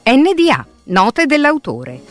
NDA, note dell'autore.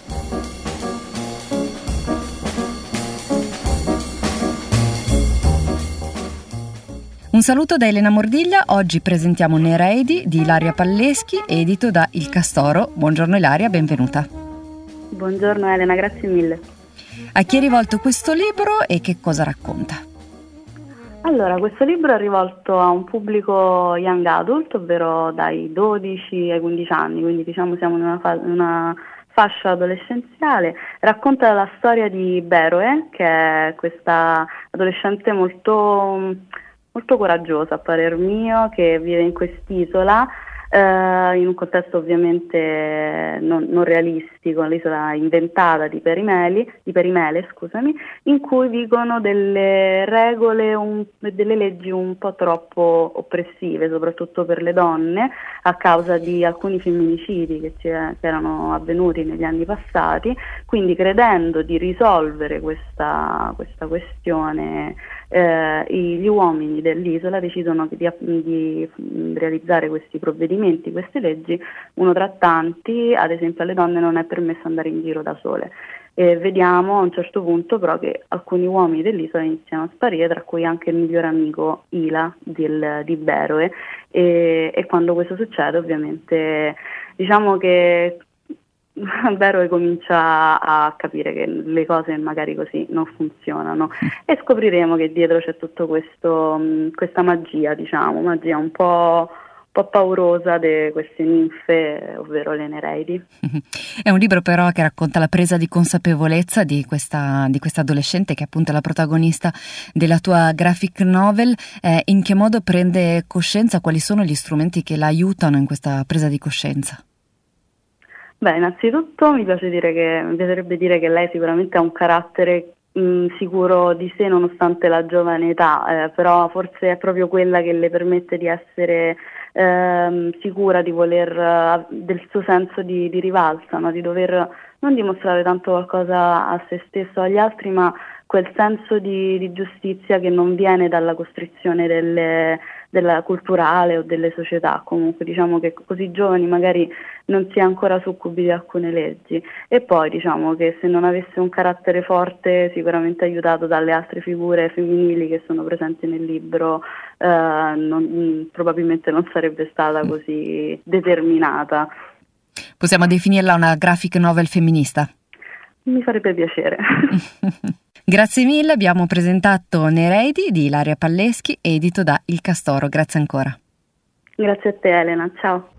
Un saluto da Elena Mordiglia. Oggi presentiamo Nereidi di Ilaria Palleschi, edito da Il Castoro. Buongiorno Ilaria, benvenuta. Buongiorno Elena, grazie mille. A chi è rivolto questo libro e che cosa racconta? Allora, questo libro è rivolto a un pubblico young adult, ovvero dai 12 ai 15 anni, quindi diciamo siamo in una fascia adolescenziale. Racconta la storia di Beroe, che è questa adolescente molto coraggiosa, a parer mio, che vive in quest'isola, in un contesto ovviamente non realistico, l'isola inventata di Perimele, in cui vigono delle regole, delle leggi un po' troppo oppressive, soprattutto per le donne, a causa di alcuni femminicidi che erano avvenuti negli anni passati. Quindi, credendo di risolvere questa questione, gli uomini dell'isola decidono di realizzare questi provvedimenti, queste leggi. Uno tra tanti, ad esempio, alle donne non è permesso andare in giro da sole. E vediamo a un certo punto però che alcuni uomini dell'isola iniziano a sparire, tra cui anche il migliore amico Ila di Beroe, e quando questo succede ovviamente diciamo che Beroe comincia a capire che le cose magari così non funzionano, e scopriremo che dietro c'è tutto questa magia un po' paurosa di queste ninfe, ovvero le Nereidi. È un libro però che racconta la presa di consapevolezza di questa adolescente che è appunto la protagonista della tua graphic novel. In che modo prende coscienza? Quali sono gli strumenti che la aiutano in questa presa di coscienza? Beh, innanzitutto mi piacerebbe dire che lei sicuramente ha un carattere sicuro di sé nonostante la giovane età, però forse è proprio quella che le permette di essere sicura di del suo senso di rivalsa, no? Di dover non dimostrare tanto qualcosa a se stesso o agli altri, ma quel senso di giustizia che non viene dalla costrizione della culturale o delle società. Comunque diciamo che così giovani magari non si è ancora succubi di alcune leggi, e poi diciamo che se non avesse un carattere forte, sicuramente aiutato dalle altre figure femminili che sono presenti nel libro, probabilmente non sarebbe stata così determinata. Possiamo definirla una graphic novel femminista? Mi farebbe piacere. Grazie mille, abbiamo presentato Nereidi di Ilaria Palleschi, edito da Il Castoro. Grazie ancora. Grazie a te Elena, ciao.